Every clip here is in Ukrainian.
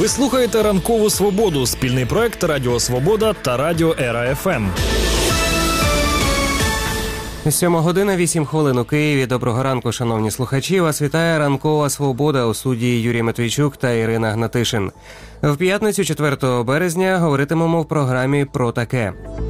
Ви слухаєте «Ранкову Свободу» – спільний проект Радіо Свобода та Радіо Ера ФМ. 7:08 у Києві. Доброго ранку, шановні слухачі. Вас вітає «Ранкова Свобода» у студії Юрій Матвійчук та Ірина Гнатишин. В п'ятницю 4 березня говоритимемо в програмі про таке.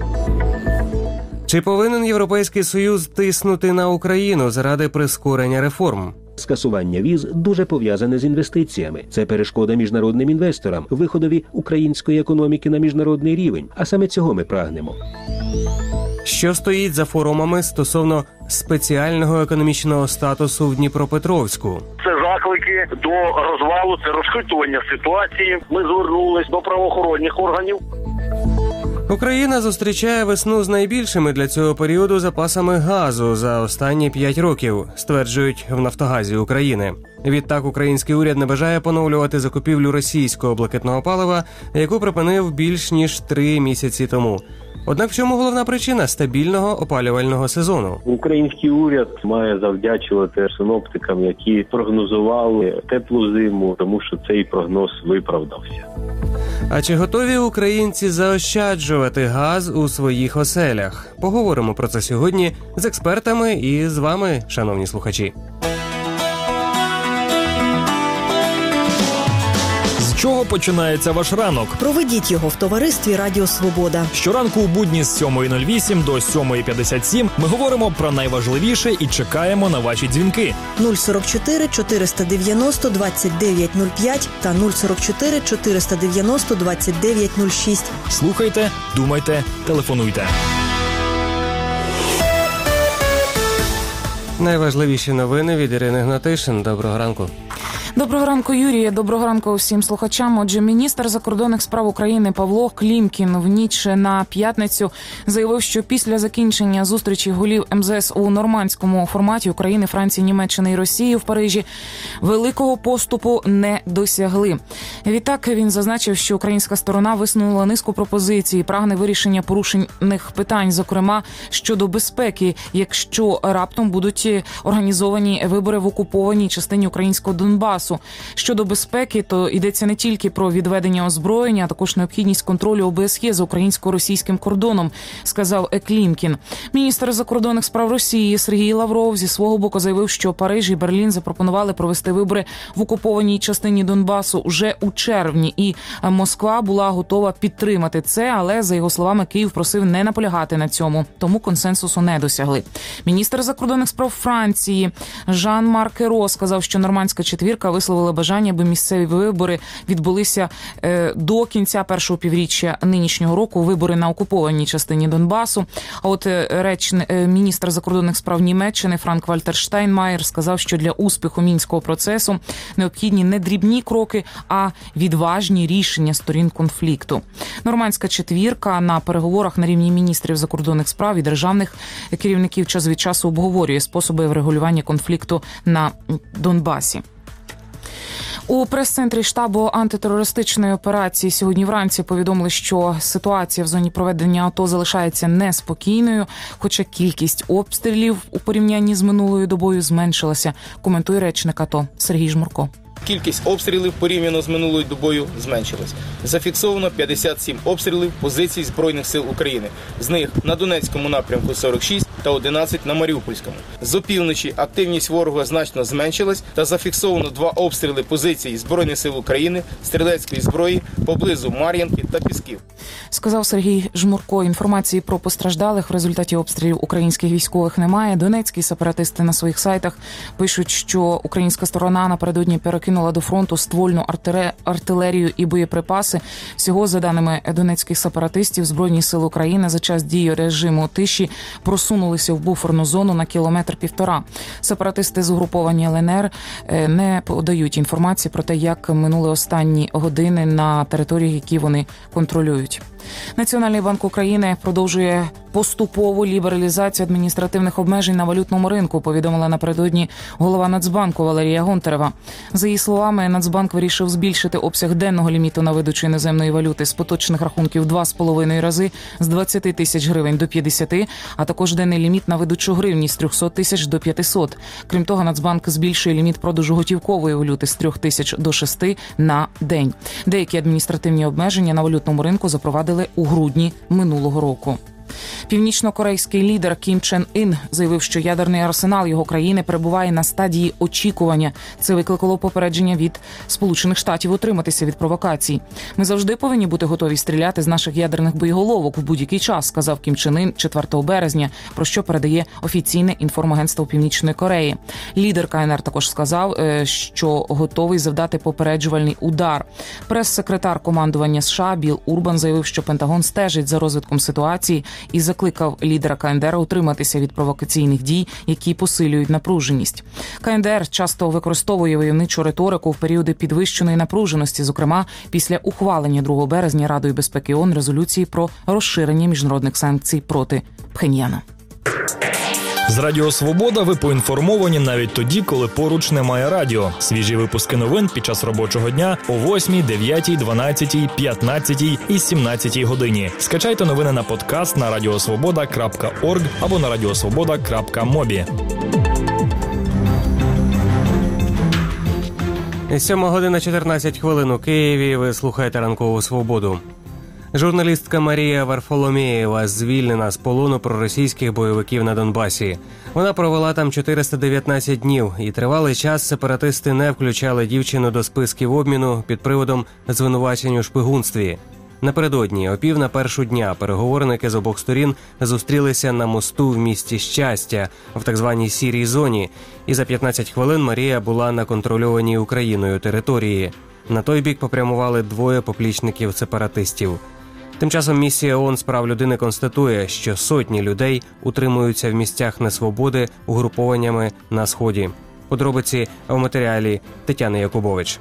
Чи повинен Європейський Союз тиснути на Україну заради прискорення реформ? Скасування віз дуже пов'язане з інвестиціями. Це перешкода міжнародним інвесторам, виходові української економіки на міжнародний рівень. А саме цього ми прагнемо. Що стоїть за форумами стосовно спеціального економічного статусу в Дніпропетровську? Це заклики до розвалу, це розхитування ситуації. Ми звернулись до правоохоронних органів. Україна зустрічає весну з найбільшими для цього періоду запасами газу за останні 5 років, стверджують в «Нафтогазі України». Відтак, український уряд не бажає поновлювати закупівлю російського блакитного палива, яку припинив більш ніж 3 місяці тому. Однак в чому головна причина стабільного опалювального сезону? Український уряд має завдячувати синоптикам, які прогнозували теплу зиму, тому що цей прогноз виправдався. А чи готові українці заощаджувати газ у своїх оселях? Поговоримо про це сьогодні з експертами і з вами, шановні слухачі. З чого починається ваш ранок? Проведіть його в товаристві Радіо Свобода. Щоранку у будні з 7:08 до 7:57 ми говоримо про найважливіше і чекаємо на ваші дзвінки. 044 490 2905 та 044 490 2906. Слухайте, думайте, телефонуйте. Найважливіші новини від Ірини Гнатишин. Доброго ранку. Доброго ранку, Юрія. Доброго ранку усім слухачам. Отже, міністр закордонних справ України Павло Клімкін в ніч на п'ятницю заявив, що після закінчення зустрічі голів МЗС у нормандському форматі України, Франції, Німеччини і Росії в Парижі великого поступу не досягли. Відтак він зазначив, що українська сторона висунула низку пропозицій, прагне вирішення порушених питань, зокрема щодо безпеки, якщо раптом будуть організовані вибори в окупованій частині українського Донбасу. Щодо безпеки, то йдеться не тільки про відведення озброєння, а також необхідність контролю ОБСЄ за українсько-російським кордоном, сказав Клімкін. Міністр закордонних справ Росії Сергій Лавров зі свого боку заявив, що Париж і Берлін запропонували провести вибори в окупованій частині Донбасу уже у червні, і Москва була готова підтримати це, але, за його словами, Київ просив не наполягати на цьому, тому консенсусу не досягли. Міністр закордонних справ Франції Жан-Марк Еро сказав, що нормандська четвірка висловила бажання, аби місцеві вибори відбулися до кінця першого півріччя нинішнього року, вибори на окупованій частині Донбасу. А от міністр закордонних справ Німеччини Франк-Вальтер Штайнмаєр сказав, що для успіху мінського процесу необхідні не дрібні кроки, а відважні рішення сторін конфлікту. Нормандська четвірка на переговорах на рівні міністрів закордонних справ і державних керівників час від часу обговорює способи врегулювання конфлікту на Донбасі. У прес-центрі штабу антитерористичної операції сьогодні вранці повідомили, що ситуація в зоні проведення АТО залишається неспокійною, хоча кількість обстрілів у порівнянні з минулою добою зменшилася, коментує речник АТО Сергій Жмурко. Кількість обстрілів порівняно з минулою добою зменшилась. Зафіксовано 57 обстрілів позицій Збройних сил України. З них на Донецькому напрямку 46 та 11 на Маріупольському. З опівночі активність ворога значно зменшилась та зафіксовано 2 обстріли позицій Збройних сил України, стрілецької зброї поблизу Мар'їнки та Пісків. Сказав Сергій Жмурко. Інформації про постраждалих в результаті обстрілів українських військових немає. Донецькі сепаратисти на своїх сайтах пишуть, що українська сторона напередодні перекинула до фронту ствольну артилерію і боєприпаси. Всього, за даними донецьких сепаратистів, Збройні сили України за час дії режиму тиші просунулися в буферну зону на 1,5 кілометра. Сепаратисти з угруповання ЛНР не подають інформації про те, як минули останні години на території, які вони контролюють. Національний банк України продовжує поступову лібералізацію адміністративних обмежень на валютному ринку, повідомила напередодні голова Нацбанку Валерія Гонтарева. За її словами, Нацбанк вирішив збільшити обсяг денного ліміту на видачу іноземної валюти з поточних рахунків 2,5 рази з 20 тисяч гривень до 50, а також денний ліміт на видачу гривні з 300 тисяч до 500. Крім того, Нацбанк збільшує ліміт продажу готівкової валюти з 3 тисяч до 6 на день. Деякі адміністративні обмеження на валютному ринку запровадили у грудні минулого року. Північно-корейський лідер Кім Чен Ін заявив, що ядерний арсенал його країни перебуває на стадії очікування. Це викликало попередження від Сполучених Штатів утриматися від провокацій. «Ми завжди повинні бути готові стріляти з наших ядерних боєголовок в будь-який час», сказав Кім Чен Ін 4 березня, про що передає офіційне інформагентство Північної Кореї. Лідер КНР також сказав, що готовий завдати попереджувальний удар. Прес-секретар командування США Білл Урбан заявив, що Пентагон стежить за розвитком ситуації і закликав лідера КНДР утриматися від провокаційних дій, які посилюють напруженість. КНДР часто використовує войовничу риторику в періоди підвищеної напруженості, зокрема після ухвалення 2 березня Радою безпеки ООН резолюції про розширення міжнародних санкцій проти Пхеньяна. З Радіо Свобода ви поінформовані навіть тоді, коли поруч немає радіо. Свіжі випуски новин під час робочого дня о 8, 9, 12, 15 і 17 годині. Скачайте новини на подкаст на radiosvoboda.org або на radiosvoboda.mobi. 7:14 у Києві. Ви слухаєте «Ранкову свободу». Журналістка Марія Варфоломєєва звільнена з полону проросійських бойовиків на Донбасі. Вона провела там 419 днів, і тривалий час сепаратисти не включали дівчину до списків обміну під приводом звинувачень у шпигунстві. Напередодні, о 12:45 дня, переговорники з обох сторін зустрілися на мосту в місті Щастя, в так званій «сірій зоні», і за 15 хвилин Марія була на контрольованій Україною території. На той бік попрямували 2 поплічників сепаратистів. Тим часом місія ООН з прав людини констатує, що сотні людей утримуються в місцях несвободи угрупованнями на Сході. Подробиці в матеріалі Тетяни Якубович.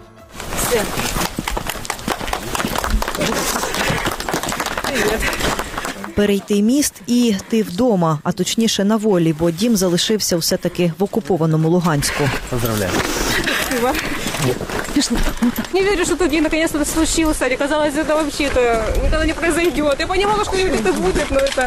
Перейти міст і ти вдома, а точніше на волі, бо дім залишився все-таки в окупованому Луганську. Поздравляю. Не верю, что тут наконец-то это случилось. Аня, казалось, это вообще-то никогда не произойдет. Я понимала, что это будет, но это...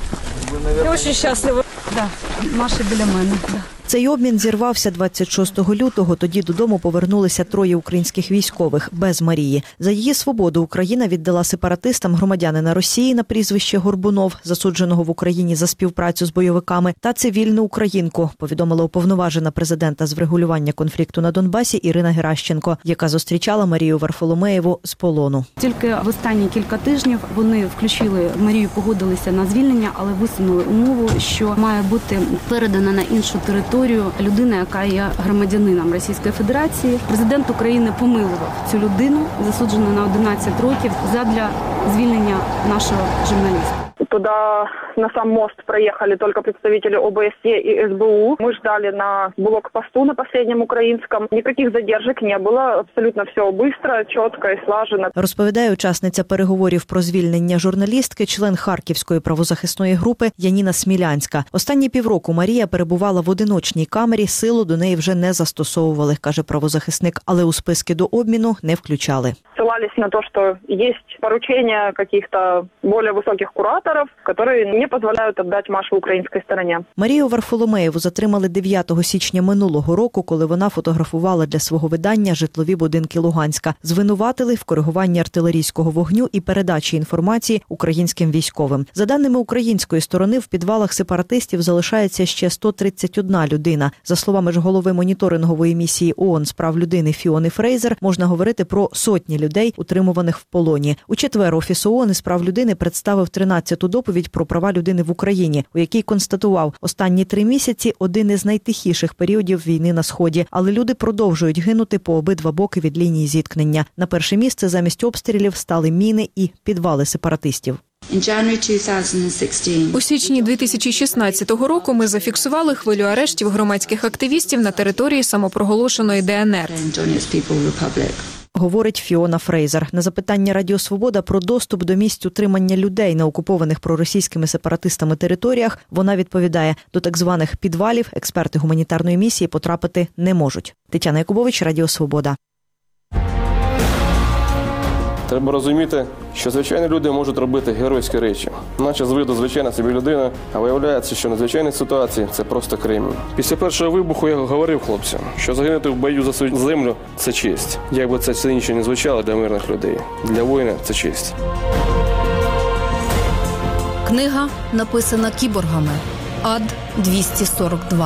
Я очень счастлива. Да, Маша біля мене. Да. Цей обмін зірвався 26 лютого. Тоді додому повернулися 3 українських військових без Марії. За її свободу Україна віддала сепаратистам громадянина Росії на прізвище Горбунов, засудженого в Україні за співпрацю з бойовиками, та цивільну українку, повідомила уповноважена президента з врегулювання конфлікту на Донбасі Ірина Геращенко, яка зустрічала Марію Варфоломєєву з полону. Тільки в останні кілька тижнів вони включили Марію, погодилися на звільнення, але висунули умову, що має бути передана на іншу територію людина, яка є громадянином Російської Федерації. Президент України помилував цю людину, засуджену на 11 років, задля звільнення нашого журналіста. Туда на сам мост проехали только представители ОБСЕ и СБУ. Мы ждали на блокпосту на последнем украинском. Никаких задержек не было. Абсолютно все быстро, четко и слажено. Розповідає учасниця переговорів про звільнення журналістки, член Харківської правозахисної групи Яніна Смілянська. Останні півроку Марія перебувала в одиночній камері, силу до неї вже не застосовували, каже правозахисник, але у списки до обміну не включали. Ссылались на то, что есть поручения каких-то более высоких кураторов, которые не позволяют отдать Машу украинской стороне. Марію Варфоломєєву затримали 9 січня минулого року, коли вона фотографувала для свого видання житлові будинки Луганська. Звинуватили в коригуванні артилерійського вогню і передачі інформації українським військовим. За даними української сторони, в підвалах сепаратистів залишається ще 131 людина. За словами ж голови моніторингової місії ООН з прав людини Фіони Фрейзер, можна говорити про сотні людей, утримуваних в полоні. У четвер Офіс ООН із прав людини представив 13-ту доповідь про права людини в Україні, у якій констатував, останні 3 місяці – один із найтихіших періодів війни на Сході. Але люди продовжують гинути по обидва боки від лінії зіткнення. На перше місце замість обстрілів стали міни і підвали сепаратистів. У січні 2016 року ми зафіксували хвилю арештів громадських активістів на території самопроголошеної ДНР. говорить Фіона Фрейзер. На запитання Радіо Свобода про доступ до місць утримання людей на окупованих проросійськими сепаратистами територіях, вона відповідає, до так званих підвалів експерти гуманітарної місії потрапити не можуть. Тетяна Якубович, Радіо Свобода. Треба розуміти, що звичайні люди можуть робити геройські речі. Наче з виду звичайна собі людина, а виявляється, що надзвичайні ситуації – це просто кремінь. Після першого вибуху я говорив хлопцям, що загинути в бою за свою землю – це честь. Як би це все інше не звучало для мирних людей. Для воїна – це честь. Книга написана кіборгами. Ад-242.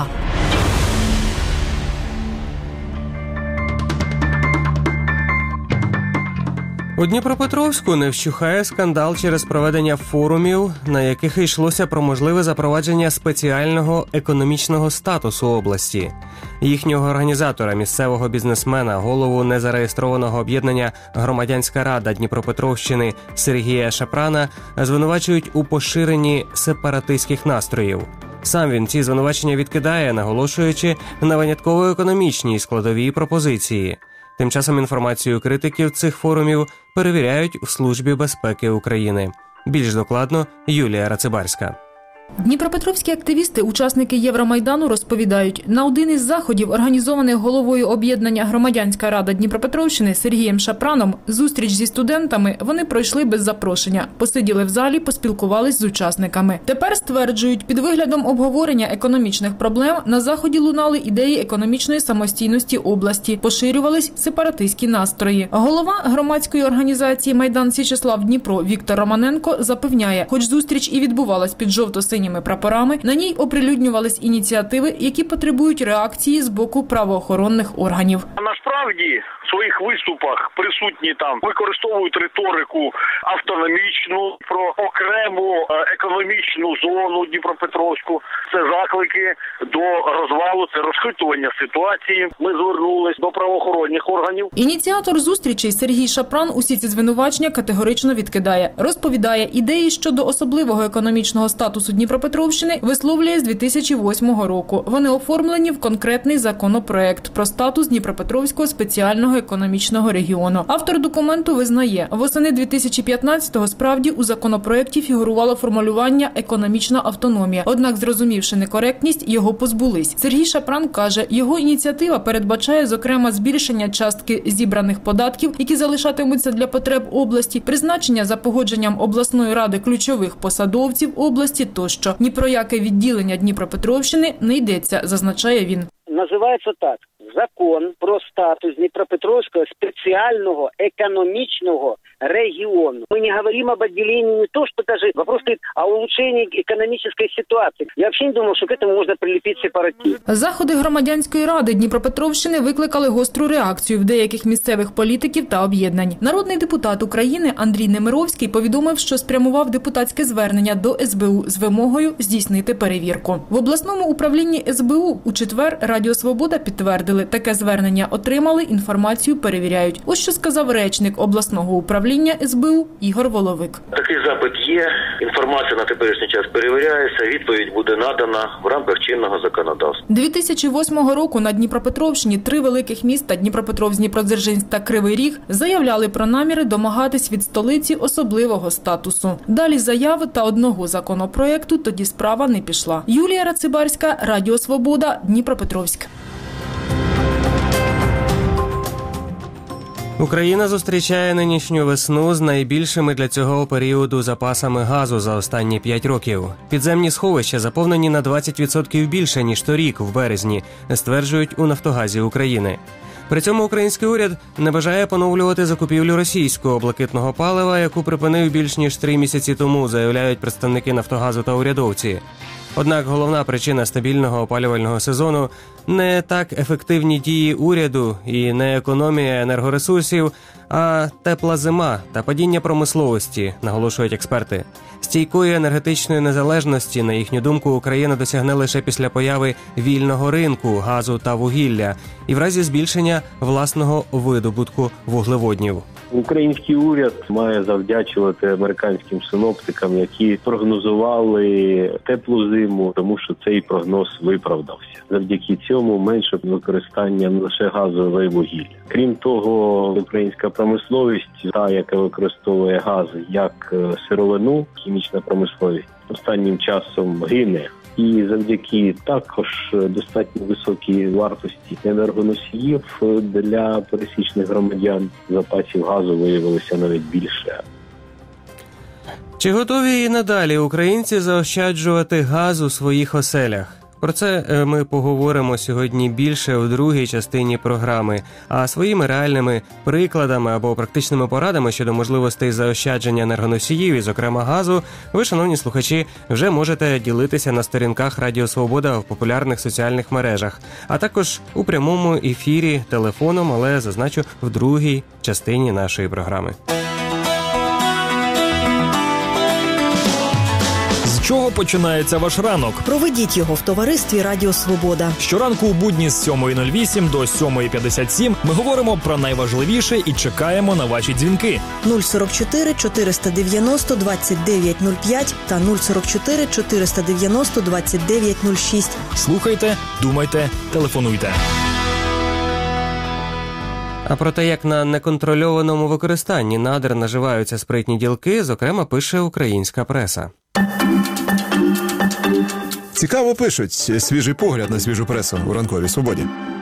У Дніпропетровську не вщухає скандал через проведення форумів, на яких йшлося про можливе запровадження спеціального економічного статусу області. Їхнього організатора, місцевого бізнесмена, голову незареєстрованого об'єднання «Громадянська рада Дніпропетровщини» Сергія Шапрана звинувачують у поширенні сепаратистських настроїв. Сам він ці звинувачення відкидає, наголошуючи на винятково економічній складовій пропозиції. Тим часом інформацію критиків цих форумів перевіряють в Службі безпеки України. Більш докладно Юлія Рацибарська. Дніпропетровські активісти, учасники Євромайдану, розповідають, на один із заходів, організованих головою об'єднання «Громадянська рада Дніпропетровщини» Сергієм Шапраном, зустріч зі студентами вони пройшли без запрошення. Посиділи в залі, поспілкувались з учасниками. Тепер, стверджують, під виглядом обговорення економічних проблем на заході лунали ідеї економічної самостійності області, поширювались сепаратистські настрої. Голова громадської організації «Майдан Січеслав Дніпро» Віктор Романенко запевняє, хоч зустріч і відбувалась під жовто-синіми прапорами, на ній оприлюднювались ініціативи, які потребують реакції з боку правоохоронних органів. Насправді в своїх виступах присутні там використовують риторику автономічну, про окрему економічну зону Дніпропетровську. Це заклики до розвалу, це розхитування ситуації. Ми звернулись до правоохоронних органів. Ініціатор зустрічей Сергій Шапран усі ці звинувачення категорично відкидає. Розповідає, ідеї щодо особливого економічного статусу Дніпропетровщини висловлює з 2008 року. Вони оформлені в конкретний законопроект про статус Дніпропетровського спеціального економічного регіону. Автор документу визнає, восени 2015-го справді у законопроекті фігурувало формулювання «економічна автономія». Однак, зрозумівши некоректність, його позбулись. Сергій Шапран каже, його ініціатива передбачає, зокрема, збільшення частки зібраних податків, які залишатимуться для потреб області, призначення за погодженням обласної ради ключових посадовців області тощо. Ні про яке відділення Дніпропетровщини не йдеться, зазначає він. Називається так. Закон про статус Дніпропетровського спеціального економічного региону. Мы не говорим об отделении не то, что даже вопрос стоит о улучшении экономической ситуации. Я вообще не думал, что к этому можно прилепить сепаратизм. Заходи громадянської ради Дніпропетровщини викликали гостру реакцію в деяких місцевих політиків та об'єднань. Народний депутат України Андрій Немировський повідомив, що спрямував депутатське звернення до СБУ з вимогою здійснити перевірку. В обласному управлінні СБУ у четвер Радіо Свобода підтвердили, таке звернення отримали, інформацію перевіряють. Ось що сказав речник обласного управління СБУ Ігор Воловик. Такий запит є, інформація на теперішній час перевіряється, відповідь буде надана в рамках чинного законодавства. 2008 року на Дніпропетровщині 3 великих міста – Дніпропетровськ, Дніпродзержинськ та Кривий Ріг – заявляли про наміри домагатись від столиці особливого статусу. Далі заяви та одного законопроекту тоді справа не пішла. Юлія Рацибарська, Радіо Свобода, Дніпропетровськ. Україна зустрічає нинішню весну з найбільшими для цього періоду запасами газу за останні 5 років. Підземні сховища заповнені на 20% більше, ніж торік, в березні, стверджують у «Нафтогазі України». При цьому український уряд не бажає поновлювати закупівлю російського блакитного палива, яку припинив більш ніж 3 місяці тому, заявляють представники «Нафтогазу» та урядовці. Однак головна причина стабільного опалювального сезону – не так ефективні дії уряду і не економія енергоресурсів, а тепла зима та падіння промисловості, наголошують експерти. Стійкої енергетичної незалежності, на їхню думку, Україна досягне лише після появи вільного ринку газу та вугілля і в разі збільшення власного видобутку вуглеводнів. Український уряд має завдячувати американським синоптикам, які прогнозували теплу зиму, тому що цей прогноз виправдався. Завдяки цьому цьому менше використання лише газу і вугілля. Крім того, українська промисловість, та, яка використовує газ як сировину, хімічна промисловість, останнім часом гине. І завдяки також достатньо високій вартості енергоносіїв для пересічних громадян запасів газу виявилося навіть більше. Чи готові і надалі українці заощаджувати газ у своїх оселях? Про це ми поговоримо сьогодні більше у другій частині програми, а своїми реальними прикладами або практичними порадами щодо можливостей заощадження енергоносіїв і, зокрема, газу, ви, шановні слухачі, вже можете ділитися на сторінках Радіо Свобода в популярних соціальних мережах, а також у прямому ефірі телефоном, але, зазначу, в другій частині нашої програми. З чого починається ваш ранок? Проведіть його в товаристві Радіо Свобода. Щоранку у будні з 7:08 до 7:57 ми говоримо про найважливіше і чекаємо на ваші дзвінки. 044 490 2905 та 044 490 2906. Слухайте, думайте, телефонуйте. А про те, як на неконтрольованому використанні надр наживаються спритні ділки, зокрема, пише українська преса. Цікаво пишуть. Свіжий погляд на свіжу пресу у ранковій свободі.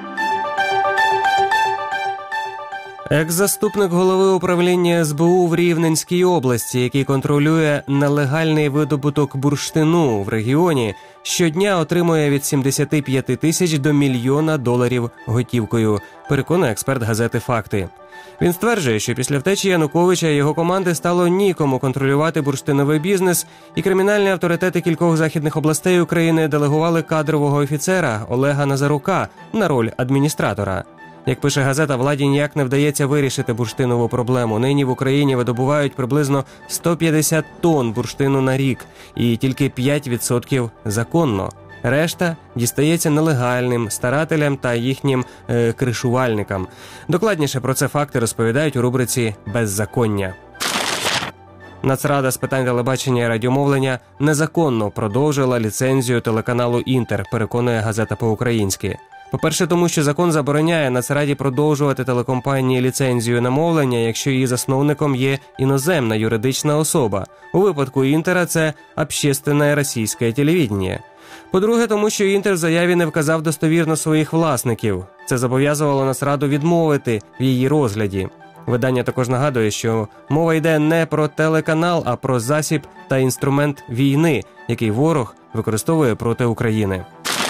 Екс-заступник голови управління СБУ в Рівненській області, який контролює нелегальний видобуток бурштину в регіоні, щодня отримує від 75 тисяч до $1 мільйона готівкою, переконує експерт газети «Факти». Він стверджує, що після втечі Януковича і його команди стало нікому контролювати бурштиновий бізнес, і кримінальні авторитети кількох західних областей України делегували кадрового офіцера Олега Назарука на роль адміністратора. Як пише газета, владі ніяк не вдається вирішити бурштинову проблему. Нині в Україні видобувають приблизно 150 тонн бурштину на рік, і тільки 5% законно. Решта дістається нелегальним старателям та їхнім кришувальникам. Докладніше про це «Факти» розповідають у рубриці «Беззаконня». Нацрада з питань телебачення і радіомовлення незаконно продовжила ліцензію телеканалу «Інтер», переконує газета по-українськи. По-перше, тому що закон забороняє Нацраді продовжувати телекомпанії ліцензію на мовлення, якщо її засновником є іноземна юридична особа. У випадку «Інтера» це «Общественне російське телевидение». По-друге, тому що «Інтер» в заяві не вказав достовірно своїх власників. Це зобов'язувало Нацраду відмовити в її розгляді. Видання також нагадує, що мова йде не про телеканал, а про засіб та інструмент війни, який ворог використовує проти України.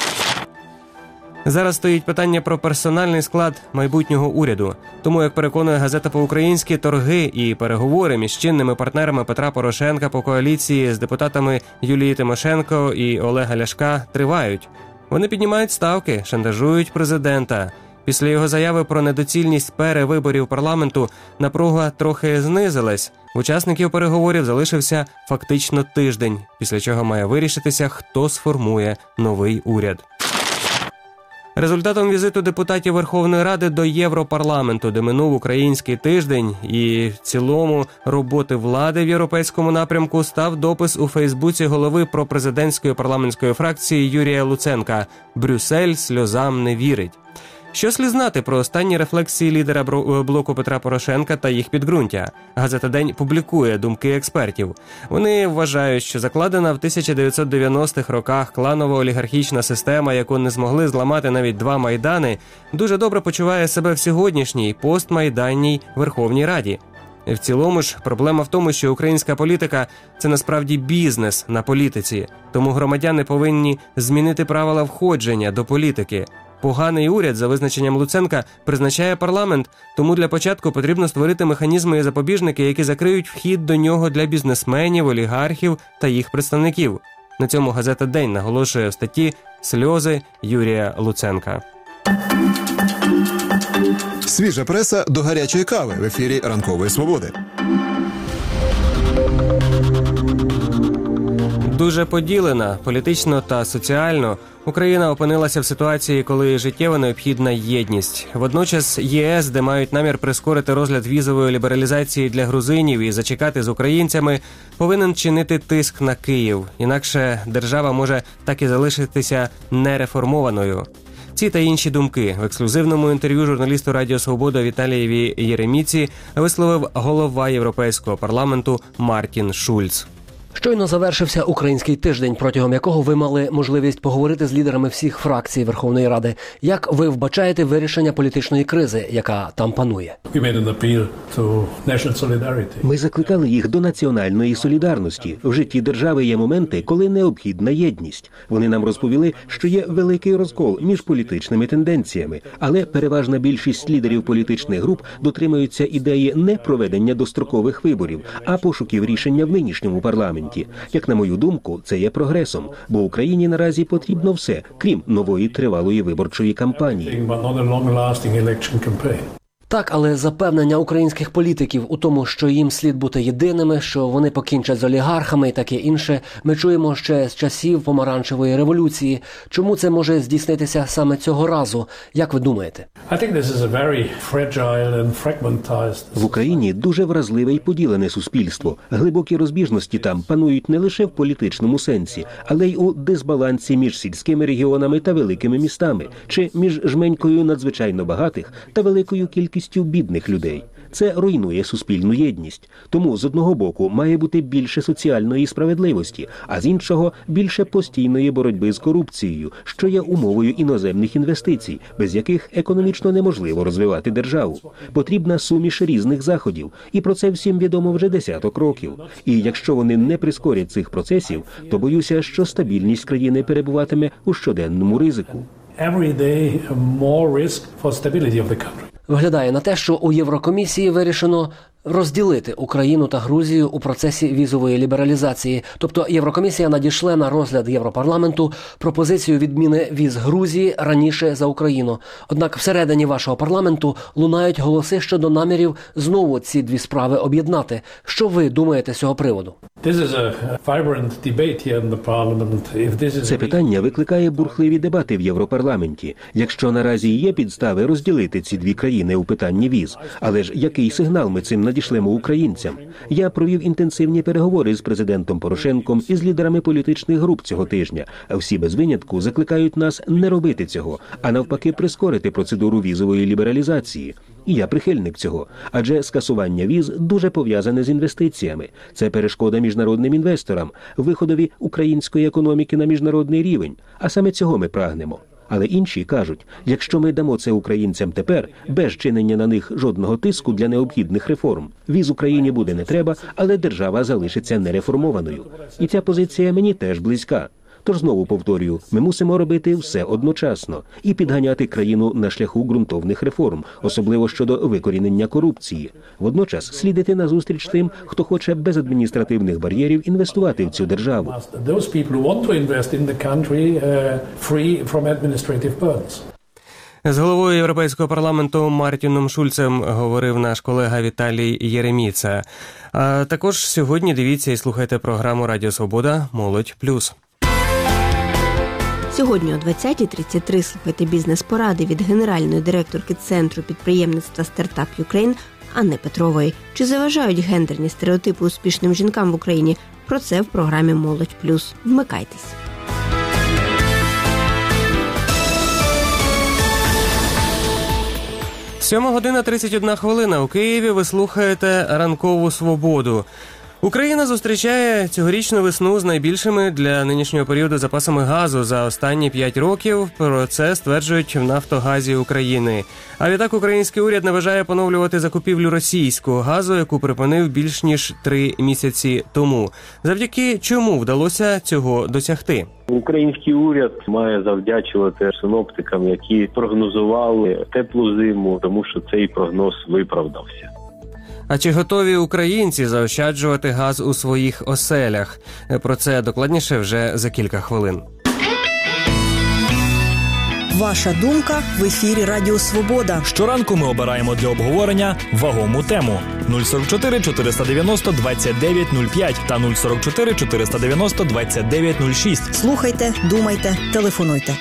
Зараз стоїть питання про персональний склад майбутнього уряду. Тому, як переконує газета по-українськи, торги і переговори між чинними партнерами Петра Порошенка по коаліції з депутатами Юлії Тимошенко і Олега Ляшка тривають. Вони піднімають ставки, шантажують президента. Після його заяви про недоцільність перевиборів парламенту напруга трохи знизилась. В учасників переговорів залишився фактично тиждень, після чого має вирішитися, хто сформує новий уряд. Результатом візиту депутатів Верховної Ради до Європарламенту, де минув український тиждень, і в цілому роботи влади в європейському напрямку, став допис у Фейсбуці голови пропрезидентської парламентської фракції Юрія Луценка «Брюссель сльозам не вірить». Що слід знати про останні рефлексії лідера блоку Петра Порошенка та їх підґрунтя? Газета «День» публікує думки експертів. Вони вважають, що закладена в 1990-х роках кланово-олігархічна система, яку не змогли зламати навіть два Майдани, дуже добре почуває себе в сьогоднішній постмайданній Верховній Раді. В цілому ж проблема в тому, що українська політика – це насправді бізнес на політиці. Тому громадяни повинні змінити правила входження до політики. Поганий уряд, за визначенням Луценка, призначає парламент, тому для початку потрібно створити механізми і запобіжники, які закриють вхід до нього для бізнесменів, олігархів та їх представників. На цьому газета «День» наголошує в статті «Сльози» Юрія Луценка. Свіжа преса до гарячої кави в ефірі «Ранкової свободи». Дуже поділена політично та соціально, Україна опинилася в ситуації, коли життєво необхідна єдність. Водночас ЄС, де мають намір прискорити розгляд візової лібералізації для грузинів і зачекати з українцями, повинен чинити тиск на Київ. Інакше держава може так і залишитися нереформованою. Ці та інші думки в ексклюзивному інтерв'ю журналісту Радіо Свобода Віталієві Єреміці висловив голова Європейського парламенту Мартін Шульц. Щойно завершився український тиждень, протягом якого ви мали можливість поговорити з лідерами всіх фракцій Верховної Ради. Як ви вбачаєте вирішення політичної кризи, яка там панує? Ми закликали їх до національної солідарності. В житті держави є моменти, коли необхідна єдність. Вони нам розповіли, що є великий розкол між політичними тенденціями, але переважна більшість лідерів політичних груп дотримуються ідеї не проведення дострокових виборів, а пошуків рішення в нинішньому парламенті. Як на мою думку, це є прогресом, бо Україні наразі потрібно все, крім нової тривалої виборчої кампанії. Так, але запевнення українських політиків у тому, що їм слід бути єдиними, що вони покінчать з олігархами і таке інше, ми чуємо ще з часів помаранчевої революції. Чому це може здійснитися саме цього разу? Як ви думаєте? В Україні дуже вразливе і поділене суспільство. Глибокі розбіжності там панують не лише в політичному сенсі, але й у дисбалансі між сільськими регіонами та великими містами, чи між жменькою надзвичайно багатих та великою кількістю бідних людей. Це руйнує суспільну єдність. Тому з одного боку має бути більше соціальної справедливості, а з іншого більше постійної боротьби з корупцією, що є умовою іноземних інвестицій, без яких економічно неможливо розвивати державу. Потрібна суміш різних заходів, і про це всім відомо вже десяток років. І якщо вони не прискорять цих процесів, то боюся, що стабільність країни перебуватиме у щоденному ризику. Виглядає на те, що у Єврокомісії вирішено розділити Україну та Грузію у процесі візової лібералізації. Тобто Єврокомісія надійшла на розгляд Європарламенту пропозицію відміни віз Грузії раніше за Україну. Однак всередині вашого парламенту лунають голоси щодо намірів знову ці дві справи об'єднати. Що ви думаєте з цього приводу? Це питання викликає бурхливі дебати в Європарламенті. Якщо наразі є підстави розділити ці дві країни у питанні віз, але ж який сигнал ми цим надішлемо українцям? Я провів інтенсивні переговори з президентом Порошенком і з лідерами політичних груп цього тижня, а всі без винятку закликають нас не робити цього, а навпаки прискорити процедуру візової лібералізації. І я прихильник цього, адже скасування віз дуже пов'язане з інвестиціями. Це перешкода міжнародним інвесторам, виходові української економіки на міжнародний рівень, а саме цього ми прагнемо. Але інші кажуть, якщо ми дамо це українцям тепер, без чинення на них жодного тиску для необхідних реформ, віз Україні буде не треба, але держава залишиться нереформованою. І ця позиція мені теж близька. Тож знову повторюю, ми мусимо робити все одночасно і підганяти країну на шляху ґрунтовних реформ, особливо щодо викорінення корупції. Водночас слід іти назустріч тим, хто хоче без адміністративних бар'єрів інвестувати в цю державу. З головою Європейського парламенту Мартіном Шульцем говорив наш колега Віталій Єреміца. А також сьогодні дивіться і слухайте програму «Радіо Свобода. Молодь плюс». Сьогодні о 20:33 слухайте бізнес-поради від генеральної директорки Центру підприємництва «Стартап Юкрейн» Анни Петрової. Чи заважають гендерні стереотипи успішним жінкам в Україні? Про це в програмі «Молодь плюс». Вмикайтесь. 7:31 у Києві. Ви слухаєте «Ранкову свободу». Україна зустрічає цьогорічну весну з найбільшими для нинішнього періоду запасами газу за останні 5 років. Про це стверджують в «Нафтогазі України». А відтак український уряд не бажає поновлювати закупівлю російського газу, яку припинив більш ніж 3 місяці тому. Завдяки чому вдалося цього досягти? Український уряд має завдячувати синоптикам, які прогнозували теплу зиму, тому що цей прогноз виправдався. А чи готові українці заощаджувати газ у своїх оселях? Про це докладніше вже за кілька хвилин. Ваша думка в ефірі Радіо Свобода. Щоранку ми обираємо для обговорення вагому тему. 044 490 2905 та 044 490 2906. Слухайте, думайте, телефонуйте.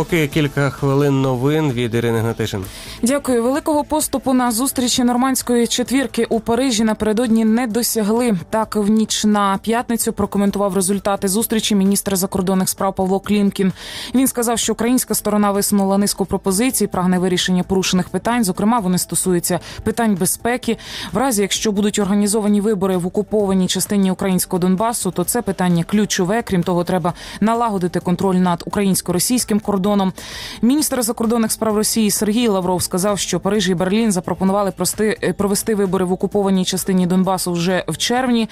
поки кілька хвилин новин від Ірини Гнатишин. Дякую. Великого поступу на зустрічі нормандської четвірки у Парижі напередодні не досягли. Так, в ніч на п'ятницю прокоментував результати зустрічі міністр закордонних справ Павло Клімкін. Він сказав, що українська сторона висунула низку пропозицій, прагне вирішення порушених питань. Зокрема, вони стосуються питань безпеки. В разі, якщо будуть організовані вибори в окупованій частині українського Донбасу, то це питання ключове. Крім того, треба налагодити контроль над українсько-російським кордоном. Міністр закордонних справ Росії Сергій Лавров сказав, що Париж і Берлін запропонували провести вибори в окупованій частині Донбасу вже в червні,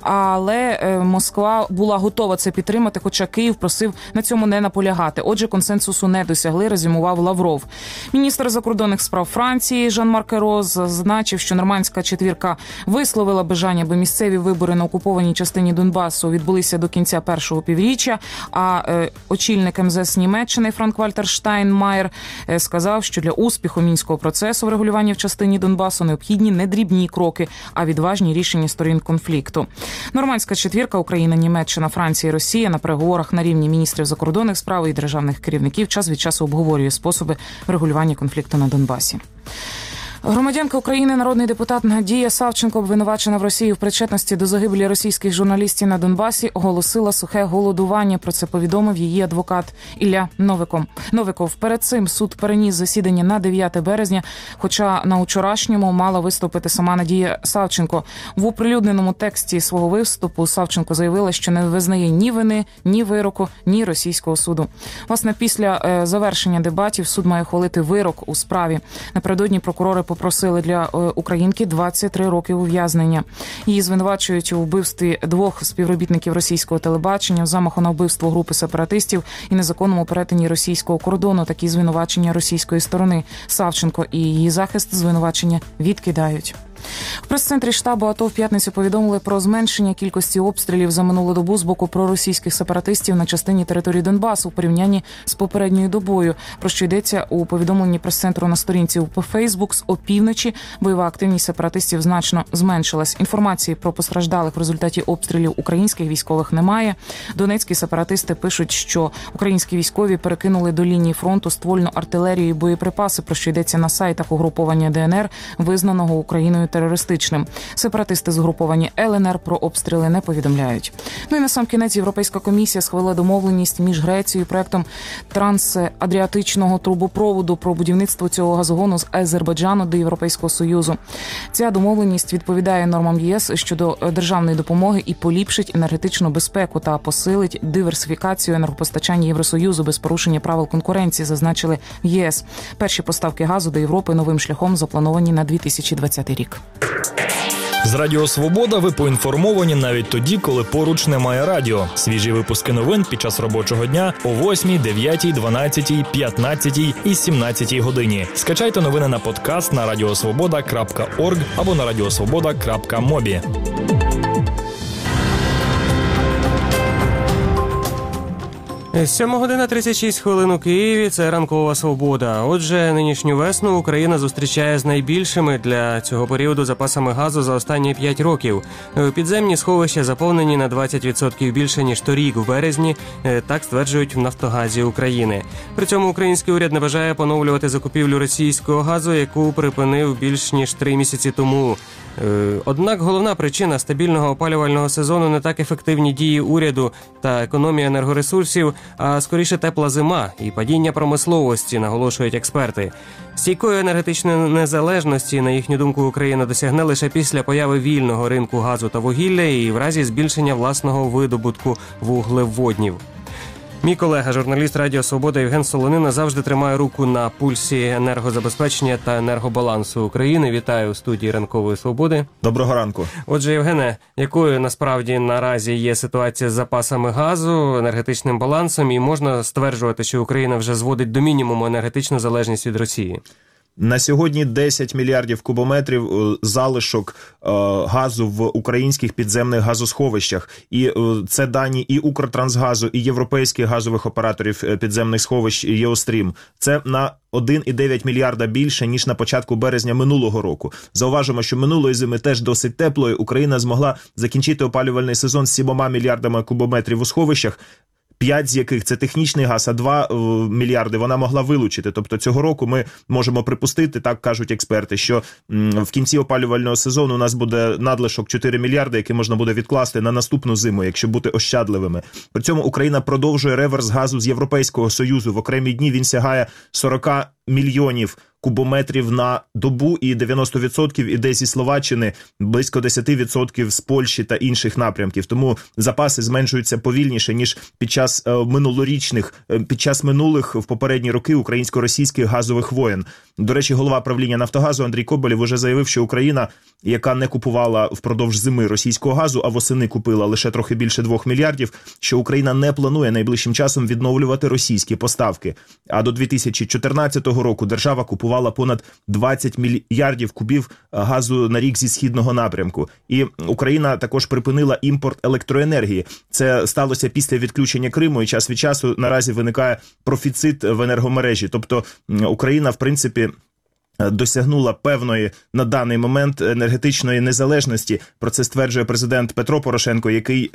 але Москва була готова це підтримати, хоча Київ просив на цьому не наполягати. Отже, консенсусу не досягли, резюмував Лавров. Міністр закордонних справ Франції Жан-Марк Айро зазначив, що нормандська четвірка висловила бажання, аби місцеві вибори на окупованій частині Донбасу відбулися до кінця першого півріччя, а очільник МЗС Німеччини Франк-Вальтер Штайнмаєр сказав, що для успіху мінського процесу врегулювання в частині Донбасу необхідні не дрібні кроки, а відважні рішення сторін конфлікту. Нормандська четвірка – Україна, Німеччина, Франція і Росія на переговорах на рівні міністрів закордонних справ і державних керівників час від часу обговорює способи врегулювання конфлікту на Донбасі. Громадянка України, народний депутат Надія Савченко, обвинувачена в Росії в причетності до загибелі російських журналістів на Донбасі, оголосила сухе голодування. Про це повідомив її адвокат Ілля Новиков. Перед цим суд переніс засідання на 9 березня, хоча на вчорашньому мала виступити сама Надія Савченко. В оприлюдненому тексті свого виступу Савченко заявила, що не визнає ні вини, ні вироку, ні російського суду. Власне, після завершення дебатів суд має ухвалити вирок у справі. Напередодні прокурори попросили для українки 23 роки ув'язнення. Її звинувачують у вбивстві 2 співробітників російського телебачення, в замаху на вбивство групи сепаратистів і незаконному перетині російського кордону. Такі звинувачення російської сторони. Савченко і її захист звинувачення відкидають. В прес-центрі штабу АТО в п'ятницю повідомили про зменшення кількості обстрілів за минулу добу з боку проросійських сепаратистів на частині території Донбасу у порівнянні з попередньою добою, про що йдеться у повідомленні прес-центру на сторінці у Фейсбук. З опівночі бойова активність сепаратистів значно зменшилась. Інформації про постраждалих в результаті обстрілів українських військових немає. Донецькі сепаратисти пишуть, що українські військові перекинули до лінії фронту ствольну артилерію і боєприпаси, про що йдеться на сайтах угруповання ДНР, визнаного Україною терористичним. Сепаратисти з угруповання ЛНР про обстріли не повідомляють. Ну і на сам кінець Європейська комісія схвалила домовленість між Грецією і проектом трансадріатичного трубопроводу про будівництво цього газогону з Азербайджану до Європейського Союзу. Ця домовленість відповідає нормам ЄС щодо державної допомоги і поліпшить енергетичну безпеку та посилить диверсифікацію енергопостачання Євросоюзу без порушення правил конкуренції, зазначили в ЄС. Перші поставки газу до Європи новим шляхом заплановані на 2020 рік. З Радіо Свобода ви поінформовані навіть тоді, коли поруч немає радіо. Свіжі випуски новин під час робочого дня о 8, 9, 12, 15 і 17 годині. Скачайте новини на подкаст на radiosvoboda.org або на radiosvoboda.mobi. 7:36 у Києві. Це ранкова свобода. Отже, нинішню весну Україна зустрічає з найбільшими для цього періоду запасами газу за останні 5 років. Підземні сховища заповнені на 20% більше, ніж торік в березні, так стверджують в Нафтогазі України. При цьому український уряд не бажає поновлювати закупівлю російського газу, яку припинив більш ніж 3 місяці тому. Однак головна причина стабільного опалювального сезону не так ефективні дії уряду та економія енергоресурсів, а скоріше тепла зима і падіння промисловості, наголошують експерти. Стійкої енергетичної незалежності, на їхню думку, Україна досягне лише після появи вільного ринку газу та вугілля і в разі збільшення власного видобутку вуглеводнів. Мій колега, журналіст Радіо Свобода Євген Солонина, завжди тримає руку на пульсі енергозабезпечення та енергобалансу України. Вітаю у студії Ранкової Свободи. Доброго ранку. Отже, Євгене, якою насправді наразі є ситуація з запасами газу, енергетичним балансом, і можна стверджувати, що Україна вже зводить до мінімуму енергетичну залежність від Росії? На сьогодні 10 мільярдів кубометрів залишок газу в українських підземних газосховищах. І це дані і Укртрансгазу, і європейських газових операторів підземних сховищ «Єострім». Це на 1,9 мільярда більше, ніж на початку березня минулого року. Зауважимо, що минулої зими теж досить теплої. Україна змогла закінчити опалювальний сезон з 7 мільярдами кубометрів у сховищах. 5 з яких це технічний газ, а 2 мільярди вона могла вилучити. Тобто цього року ми можемо припустити, так кажуть експерти, що в кінці опалювального сезону у нас буде надлишок 4 мільярди, які можна буде відкласти на наступну зиму, якщо бути ощадливими. При цьому Україна продовжує реверс газу з Європейського Союзу. В окремі дні він сягає 40 мільйонів кубометрів на добу, і 90% іде зі Словаччини, близько 10% з Польщі та інших напрямків. Тому запаси зменшуються повільніше, ніж під час минулих в попередні роки українсько-російських газових воєн. До речі, голова правління «Нафтогазу» Андрій Коболєв уже заявив, що Україна, яка не купувала впродовж зими російського газу, а восени купила лише трохи більше 2 мільярдів, що Україна не планує найближчим часом відновлювати російські поставки. А до 2014 року держава купувала понад 20 мільярдів кубів газу на рік зі східного напрямку. І Україна також припинила імпорт електроенергії. Це сталося після відключення Криму, і час від часу наразі виникає профіцит в енергомережі. Тобто Україна, в принципі, досягнула певної на даний момент енергетичної незалежності. Про це стверджує президент Петро Порошенко, який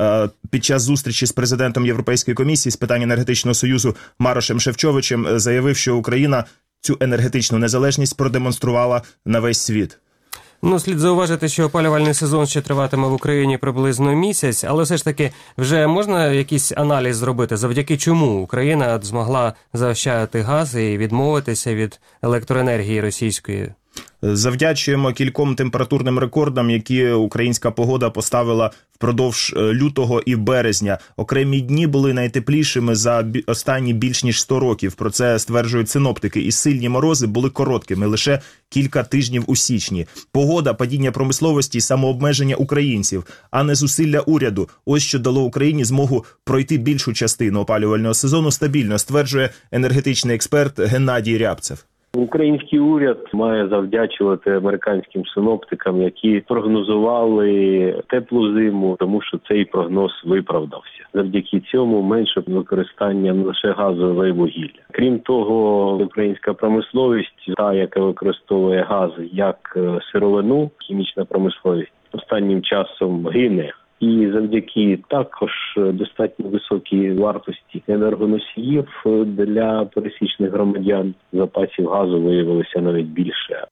під час зустрічі з президентом Європейської комісії з питань енергетичного союзу Марошем Шефчовичем заявив, що Україна цю енергетичну незалежність продемонструвала на весь світ. Слід зауважити, що опалювальний сезон ще триватиме в Україні приблизно місяць, але все ж таки вже можна якийсь аналіз зробити, завдяки чому Україна змогла заощадити газ і відмовитися від електроенергії російської? Завдячуємо кільком температурним рекордам, які українська погода поставила впродовж лютого і березня. Окремі дні були найтеплішими за останні більш ніж 100 років. Про це стверджують синоптики. І сильні морози були короткими, лише кілька тижнів у січні. Погода, падіння промисловості і самообмеження українців, а не зусилля уряду. Ось що дало Україні змогу пройти більшу частину опалювального сезону стабільно, стверджує енергетичний експерт Геннадій Рябцев. Український уряд має завдячувати американським синоптикам, які прогнозували теплу зиму, тому що цей прогноз виправдався. Завдяки цьому менше використання не лише газу, але й вугілля. Крім того, українська промисловість, та, яка використовує газ як сировину, хімічна промисловість, останнім часом гине. І завдяки також достатньо високій вартості енергоносіїв для пересічних громадян запасів газу виявилося навіть більше.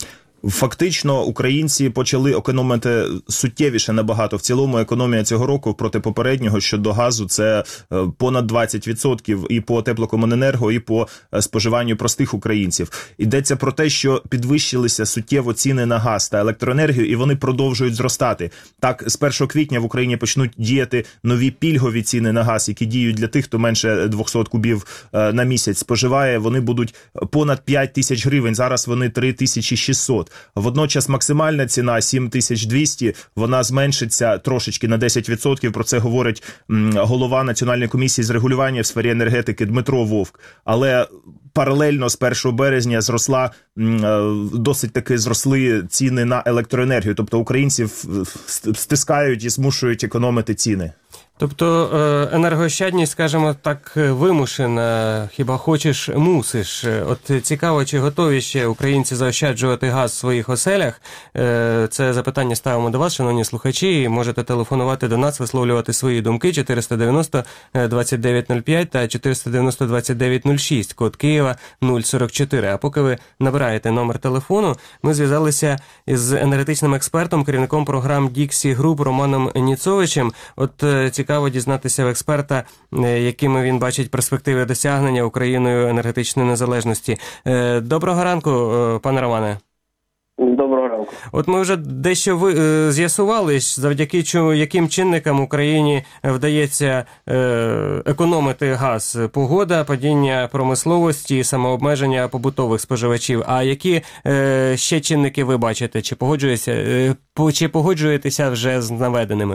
Фактично, українці почали економити суттєвіше набагато. В цілому економія цього року проти попереднього щодо газу – це понад 20% і по теплокомуненерго, і по споживанню простих українців. Йдеться про те, що підвищилися суттєво ціни на газ та електроенергію, і вони продовжують зростати. Так, з 1 квітня в Україні почнуть діяти нові пільгові ціни на газ, які діють для тих, хто менше 200 кубів на місяць споживає. Вони будуть понад 5 тисяч гривень, зараз вони 3600. Водночас максимальна ціна 7200, вона зменшиться трошечки на 10%, про це говорить голова Національної комісії з регулювання в сфері енергетики Дмитро Вовк. Але паралельно з 1 березня досить таки зросли ціни на електроенергію, тобто українців стискають і змушують економити ціни. Тобто енергоощадність, скажімо так, вимушена, хіба хочеш, мусиш. От цікаво, чи готові ще українці заощаджувати газ в своїх оселях? Це запитання ставимо до вас, шановні слухачі. Можете телефонувати до нас, висловлювати свої думки 490-2905 та 490-2906, код Києва 044. А поки ви набираєте номер телефону, ми зв'язалися із енергетичним експертом, керівником програм Dixie Group Романом Ніцовичем. От цікаво дізнатися в експерта, якими він бачить перспективи досягнення Україною енергетичної незалежності. Доброго ранку, пане Романе. Доброго ранку. От ми вже дещо з'ясували, завдяки яким чинникам Україні вдається економити газ. Погода, падіння промисловості, самообмеження побутових споживачів. А які ще чинники ви бачите? Чи погоджуєтеся вже з наведеними?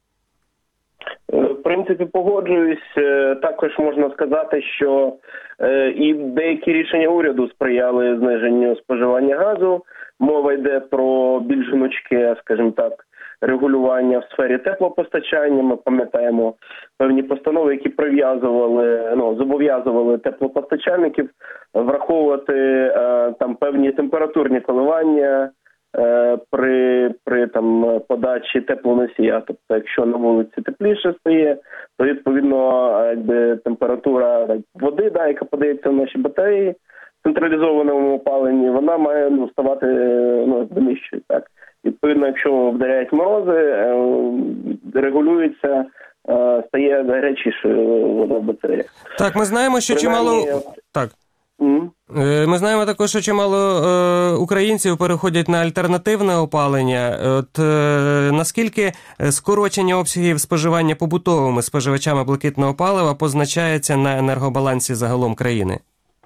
В принципі, погоджуюсь. Також можна сказати, що і деякі рішення уряду сприяли зниженню споживання газу. Мова йде про більш гнучке, скажімо так, регулювання в сфері теплопостачання. Ми пам'ятаємо певні постанови, які зобов'язували теплопостачальників враховувати там певні температурні коливання при там подачі теплоносія. Тобто, якщо на вулиці тепліше стає, то відповідно якби температура води, яка подається в наші батареї в централізованому опаленні, вона має ставати нижчою. Так, відповідно, якщо вдаряють морози, регулюється. Стає гарячішою вода в батареях. Так, ми знаємо, що чимало... Так. Ми знаємо також, що чимало українців переходять на альтернативне опалення. От наскільки скорочення обсягів споживання побутовими споживачами блакитного палива позначається на енергобалансі загалом країни?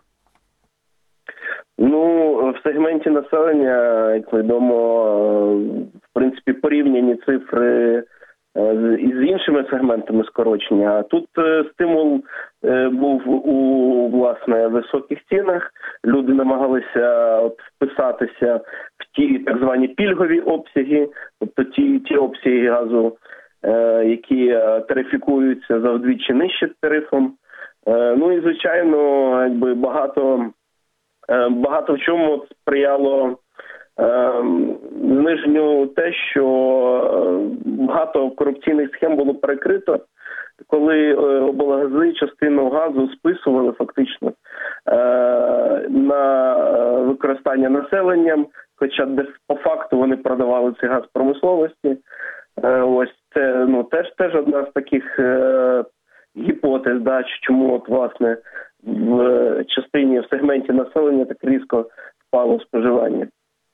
В сегменті населення, як відомо, в принципі, порівняні цифри із іншими сегментами скорочення. А тут стимул був у, власне, високих цінах. Люди намагалися вписатися в ті так звані пільгові обсяги, тобто ті обсяги газу, які тарифікуються за вдвічі нижче тарифом. І, звичайно, якби багато в чому сприяло зниженню те, що багато корупційних схем було перекрито, коли облгази частину газу списували фактично на використання населенням, хоча по факту вони продавали цей газ промисловості. Ось це теж одна з таких гіпотез, чому власне в сегменті населення так різко впало споживання.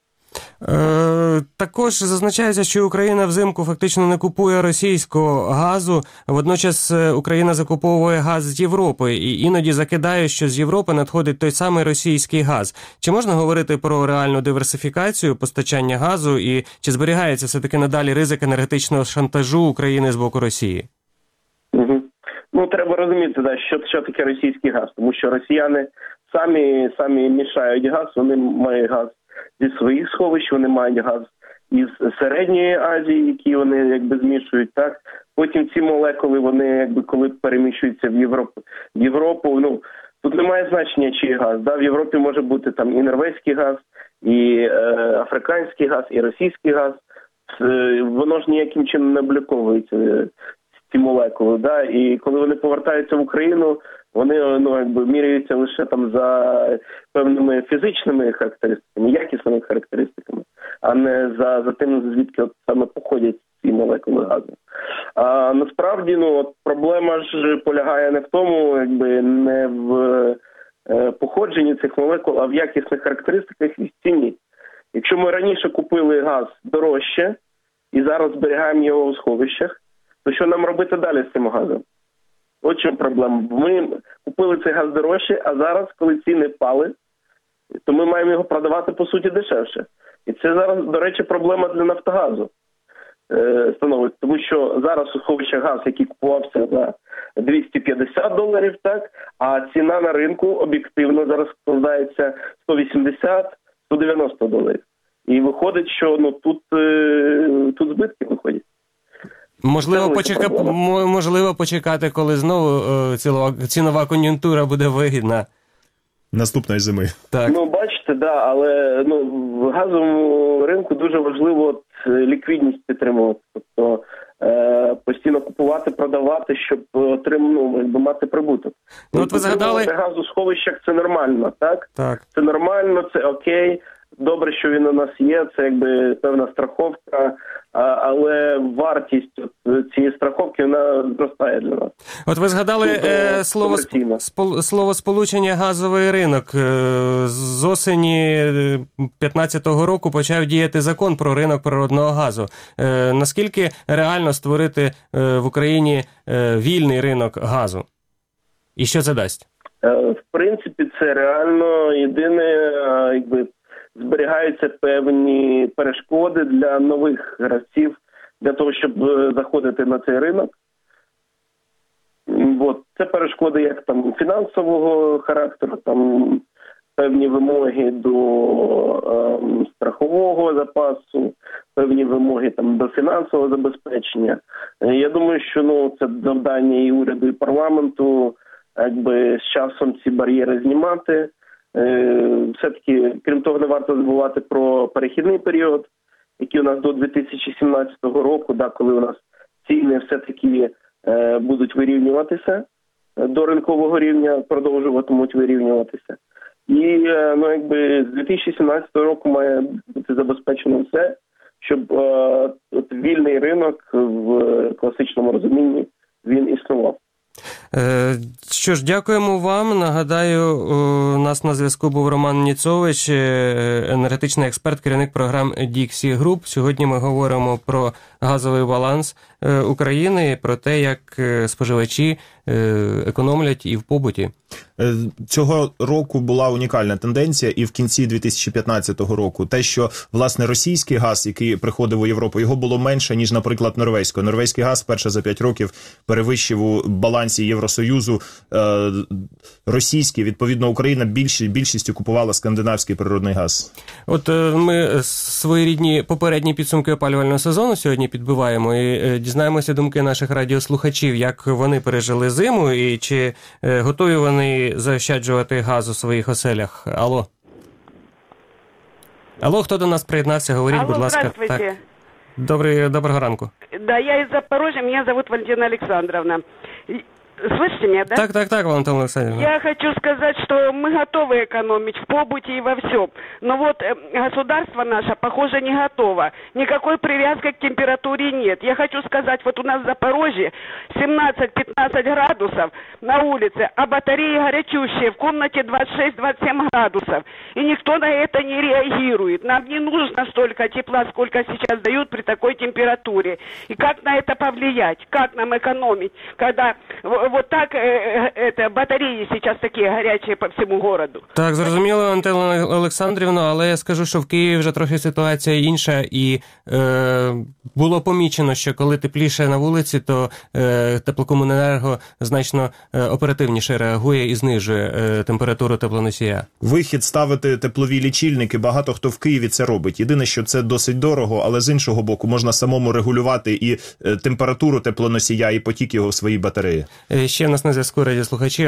Також зазначається, що Україна взимку фактично не купує російського газу, водночас Україна закуповує газ з Європи і іноді закидає, що з Європи надходить той самий російський газ. Чи можна говорити про реальну диверсифікацію постачання газу і чи зберігається все-таки надалі ризик енергетичного шантажу України з боку Росії? Треба розуміти, що таке російський газ, тому що росіяни самі мішають газ, вони мають газ зі своїх сховищ, вони мають газ із Середньої Азії, які вони змішують, так. Потім ці молекули, вони коли переміщуються в Європу, тут немає значення, чий газ. В Європі може бути там і норвезький газ, і африканський газ, і російський газ. Воно ж ніяким чином не обліковується, ці молекули, і коли вони повертаються в Україну, вони міряються лише там за певними фізичними характеристиками, якісними характеристиками, а не за тим, звідки саме походять ці молекули газу. А насправді, проблема ж полягає не в тому, не в походженні цих молекул, а в якісних характеристиках і в ціні. Якщо ми раніше купили газ дорожче і зараз зберігаємо його у сховищах, то що нам робити далі з цим газом? От чим проблема. Ми купили цей газ дорожче, а зараз, коли ціни впали, то ми маємо його продавати, по суті, дешевше. І це зараз, до речі, проблема для Нафтогазу становить. Тому що зараз у сховищах газ, який купувався за $250, так, а ціна на ринку об'єктивно зараз складається $180-190. І виходить, що тут збитки виходять. Можливо, почекати, коли знову цінова кон'юнктура буде вигідна. Наступної зими. Так. Бачите, але в газовому ринку дуже важливо ліквідність підтримувати. Тобто постійно купувати, продавати, щоб мати прибуток. От ви згадали... Газ у сховищах – це нормально, так? Це нормально, це окей. Добре, що він у нас є, це певна страховка, але вартість цієї страховки, вона зростає для нас. От ви згадали слово сполучення газовий ринок. З осені 2015 року почав діяти закон про ринок природного газу. Наскільки реально створити в Україні вільний ринок газу? І що це дасть? В принципі, це реально. Єдине, зберігаються певні перешкоди для нових гравців, для того, щоб заходити на цей ринок. Це перешкоди як там фінансового характеру, там певні вимоги до страхового запасу, певні вимоги там до фінансового забезпечення. Я думаю, що це завдання і уряду, і парламенту, з часом ці бар'єри знімати. Все-таки, крім того, не варто забувати про перехідний період, який у нас до 2017 року, коли у нас ціни все-таки будуть вирівнюватися до ринкового рівня, продовжуватимуть вирівнюватися. І з 2017 року має бути забезпечено все, щоб вільний ринок в класичному розумінні він існував. Що ж, дякуємо вам. Нагадаю, у нас на зв'язку був Роман Ніцович, енергетичний експерт, керівник програм Dixie Group. Сьогодні ми говоримо про газовий баланс України, про те, як споживачі економлять і в побуті. Цього року була унікальна тенденція, і в кінці 2015 року те, що, власне, російський газ, який приходив у Європу, його було менше, ніж, наприклад, норвезького. Норвезький газ вперше за 5 років перевищив у балансі Євросоюзу російський. Відповідно, Україна більшістю купувала скандинавський природний газ. От ми своєрідні попередні підсумки опалювального сезону сьогодні підбиваємо і дізнаємося думки наших радіослухачів, як вони пережили зиму і чи готові вони заощаджувати газ у своїх оселях. Алло. Алло, хто до нас приєднався? Говоріть, будь ласка. Здравствуйте. Так. Доброго ранку. Да, я из Запорожья, меня зовут Валентина Александровна. Слышите меня, да? Так, Валентина Александровна. Я хочу сказать, что мы готовы экономить в побуте и во всем. Но вот государство наше, похоже, не готово. Никакой привязки к температуре нет. Я хочу сказать, вот у нас в Запорожье 17-15 градусов на улице, а батареи горячущие, в комнате 26-27 градусов. И никто на это не реагирует. Нам не нужно столько тепла, сколько сейчас дают при такой температуре. И как на это повлиять? Как нам экономить, когда вот так батареї зараз такі гарячі по всьому городу. Так, зрозуміло, Антона Олександрівна, але я скажу, що в Києві вже трохи ситуація інша, і було помічено, що коли тепліше на вулиці, то теплокомуненерго значно оперативніше реагує і знижує температуру теплоносія. Вихід ставити теплові лічильники, багато хто в Києві це робить. Єдине, що це досить дорого, але з іншого боку можна самому регулювати і температуру теплоносія, і потік його в своїй батареї. Ще в нас на зв'язку радіослухачі.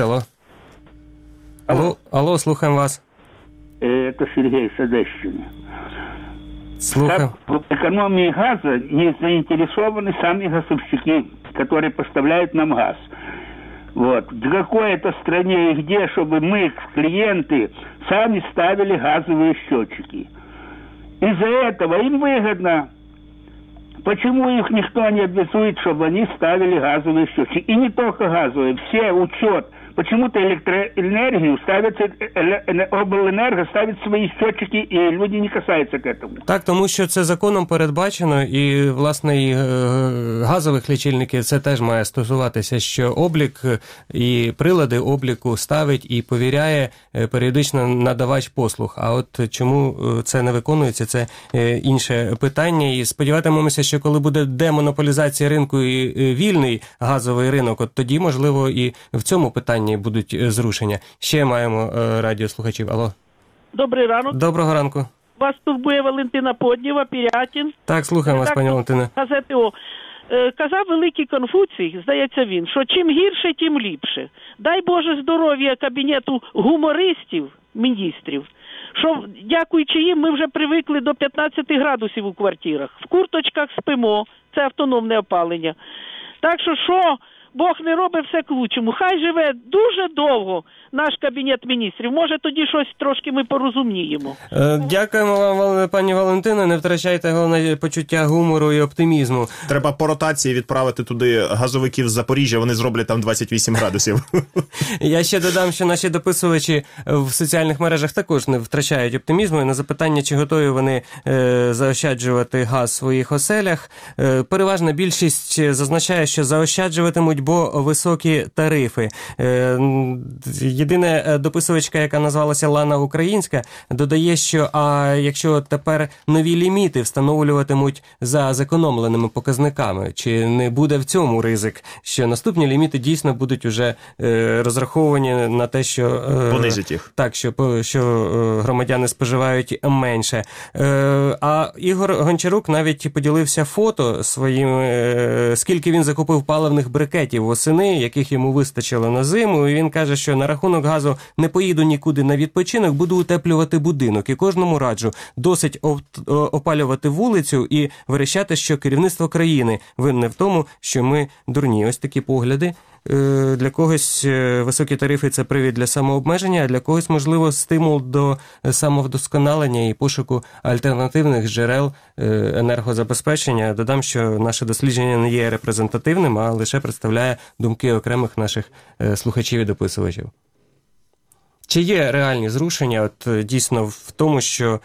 Алло, слухаємо вас. Это Сергей с Одещины. Слухаем. В экономии газа не заинтересованы сами газовщики, которые поставляют нам газ. Вот. В какой-то стране и где, чтобы мы, клиенты, сами ставили газовые счетчики. Из-за этого им выгодно. Почему их никто не обязует, чтобы они ставили газовые счетчики? И не только газовые, все учет. Почему-то электроэнергию ставят, обленерго ставит свої счетчики, і люди не касаються к этому. Так, тому що це законом передбачено, і, власне, і газових лічильників це теж має стосуватися, що облік і прилади обліку ставить і повіряє періодично надавач послуг. А от чому це не виконується, це інше питання. І сподіватимемося, що коли буде демонополізація ринку і вільний газовий ринок, от тоді, можливо, і в цьому питанні будуть зрушення. Ще маємо радіослухачів. Алло. Добрий ранок. Доброго ранку. Вас турбує Валентина Поднєва, Пірятін. Так, слухаємо вас, пані Валентина. Газети О. Казав великий Конфуцій, здається він, що чим гірше, тим ліпше. Дай Боже здоров'я кабінету гумористів, міністрів, що, дякуючи їм, ми вже привикли до 15 градусів у квартирах. В курточках спимо, це автономне опалення. Так що Бог не робить все к лучшому. Хай живе дуже довго наш Кабінет міністрів. Може, тоді щось трошки ми порозуміємо. Дякуємо вам, пані Валентино. Не втрачайте головне почуття гумору і оптимізму. Треба по ротації відправити туди газовиків з Запоріжжя, вони зроблять там 28 градусів. Я ще додам, що наші дописувачі в соціальних мережах також не втрачають оптимізму. І на запитання, чи готові вони заощаджувати газ в своїх оселях, переважна більшість зазначає, що заощаджуватимуть, бо високі тарифи. Єдина дописувачка, яка назвалася Лана Українська, додає, що якщо тепер нові ліміти встановлюватимуть за зекономленими показниками, чи не буде в цьому ризик, що наступні ліміти дійсно будуть уже розраховані на те, що понизять їх. Так, що громадяни споживають менше. А Ігор Гончарук навіть поділився фото своїм, скільки він закупив паливних брикетів кредитів восени, яких йому вистачило на зиму. І він каже, що на рахунок газу не поїду нікуди на відпочинок, буду утеплювати будинок. І кожному раджу досить опалювати вулицю і верещати, що керівництво країни винне в тому, що ми дурні. Ось такі погляди. Для когось високі тарифи – це привід для самообмеження, а для когось, можливо, стимул до самовдосконалення і пошуку альтернативних джерел енергозабезпечення. Додам, що наше дослідження не є репрезентативним, а лише представляє думки окремих наших слухачів і дописувачів. Чи є реальні зрушення от, дійсно в тому, що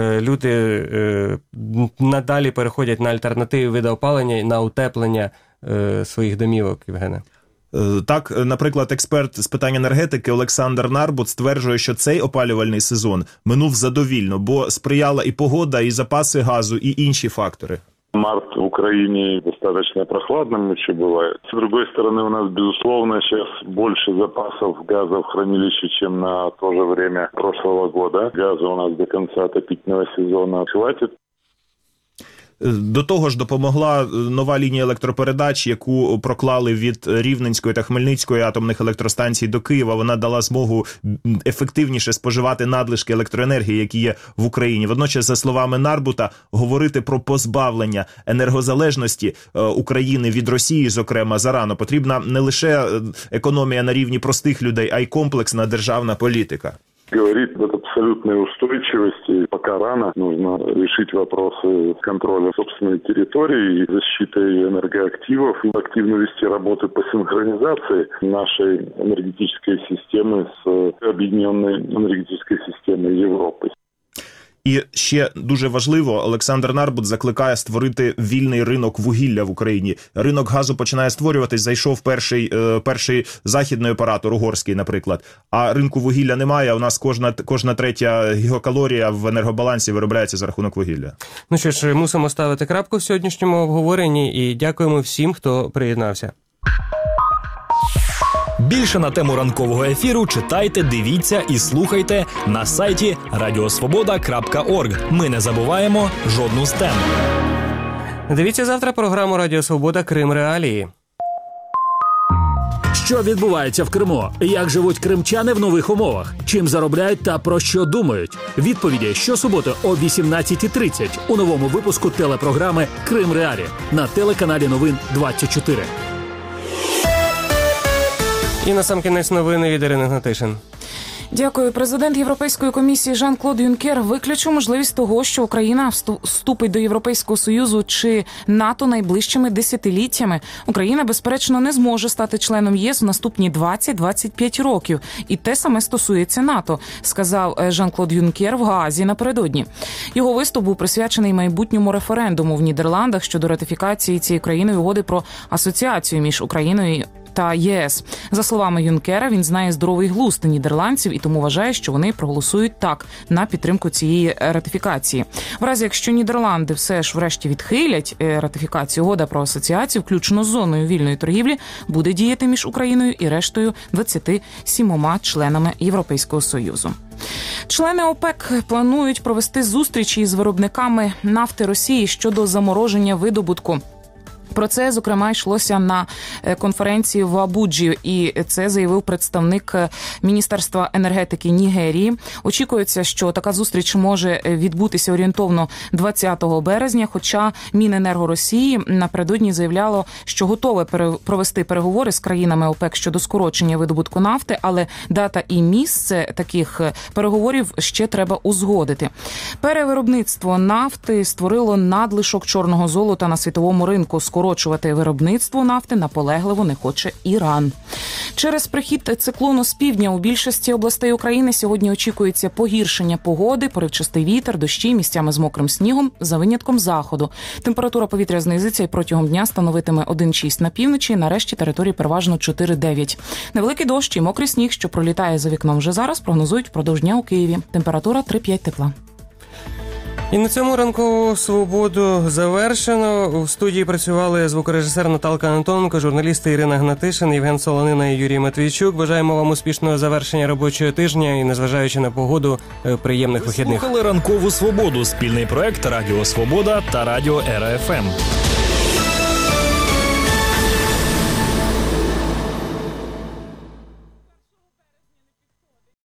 люди надалі переходять на альтернативні види опалення і на утеплення своїх домівок, Євгене? Так, наприклад, експерт з питань енергетики Олександр Нарбут стверджує, що цей опалювальний сезон минув задовільно, бо сприяла і погода, і запаси газу, і інші фактори. Март в Украине достаточно прохладным еще бывает. С другой стороны, у нас, безусловно, сейчас больше запасов газа в хранилище, чем на то же время прошлого года. Газа у нас до конца отопительного сезона хватит. До того ж допомогла нова лінія електропередач, яку проклали від Рівненської та Хмельницької атомних електростанцій до Києва. Вона дала змогу ефективніше споживати надлишки електроенергії, які є в Україні. Водночас, за словами Нарбута, говорити про позбавлення енергозалежності України від Росії, зокрема, зарано. Потрібна не лише економія на рівні простих людей, а й комплексна державна політика. Говорит об абсолютной устойчивости. Пока рано, нужно решить вопросы контроля собственной территории и защиты энергоактивов, и активно вести работы по синхронизации нашей энергетической системы с объединенной энергетической системой Европы. І ще дуже важливо, Олександр Нарбут закликає створити вільний ринок вугілля в Україні. Ринок газу починає створюватись, зайшов перший західний оператор, угорський, наприклад. А ринку вугілля немає, а у нас кожна третя гігакалорія в енергобалансі виробляється за рахунок вугілля. Ну що ж, мусимо ставити крапку в сьогоднішньому обговоренні і дякуємо всім, хто приєднався. Більше на тему ранкового ефіру читайте, дивіться і слухайте на сайті radiosvoboda.org. Ми не забуваємо жодну з тем. Дивіться завтра програму «Радіо Свобода. Крим. Реалії». Що відбувається в Криму? Як живуть кримчани в нових умовах? Чим заробляють та про що думають? Відповіді щосуботи о 18:30 у новому випуску телепрограми «Крим. Реалії» на телеканалі Новин 24. І насамкінець новини від Ірини Гнатишин. Дякую. Президент Європейської комісії Жан-Клод Юнкер виключив можливість того, що Україна вступить до Європейського Союзу чи НАТО найближчими десятиліттями. Україна, безперечно, не зможе стати членом ЄС в наступні 20-25 років. І те саме стосується НАТО, сказав Жан-Клод Юнкер в Гаазі напередодні. Його виступ був присвячений майбутньому референдуму в Нідерландах щодо ратифікації цієї країни угоди про асоціацію між Україною та ЄС. За словами Юнкера, він знає здоровий глузд нідерландців і тому вважає, що вони проголосують так на підтримку цієї ратифікації. В разі, якщо Нідерланди все ж врешті відхилять ратифікацію, угода про асоціацію, включно з зоною вільної торгівлі, буде діяти між Україною і рештою 27 членами Європейського Союзу. Члени ОПЕК планують провести зустрічі із виробниками нафти Росії щодо замороження видобутку. Про це, зокрема, йшлося на конференції в Абуджі, і це заявив представник Міністерства енергетики Нігерії. Очікується, що така зустріч може відбутися орієнтовно 20 березня, хоча Міненерго Росії напередодні заявляло, що готове провести переговори з країнами ОПЕК щодо скорочення видобутку нафти, але дата і місце таких переговорів ще треба узгодити. Перевиробництво нафти створило надлишок чорного золота на світовому ринку. Скорочувати виробництво нафти наполегливо не хоче Іран. Через прихід циклону з півдня у більшості областей України сьогодні очікується погіршення погоди, поривчастий вітер, дощі, місцями з мокрим снігом, за винятком заходу. Температура повітря знизиться і протягом дня становитиме 1,6 на півночі, на решті території переважно 4,9. Невеликий дощ і мокрий сніг, що пролітає за вікном вже зараз, прогнозують впродовж дня у Києві. Температура 3-5 тепла. І на цьому ранкову свободу завершено. У студії працювали звукорежисер Наталка Антоненко, журналісти Ірина Гнатишин, Євген Солонина і Юрій Матвійчук. Бажаємо вам успішного завершення робочого тижня і, незважаючи на погоду, приємних вихідних. Слухали ранкову свободу, спільний проект Радіо Свобода та Радіо РФМ.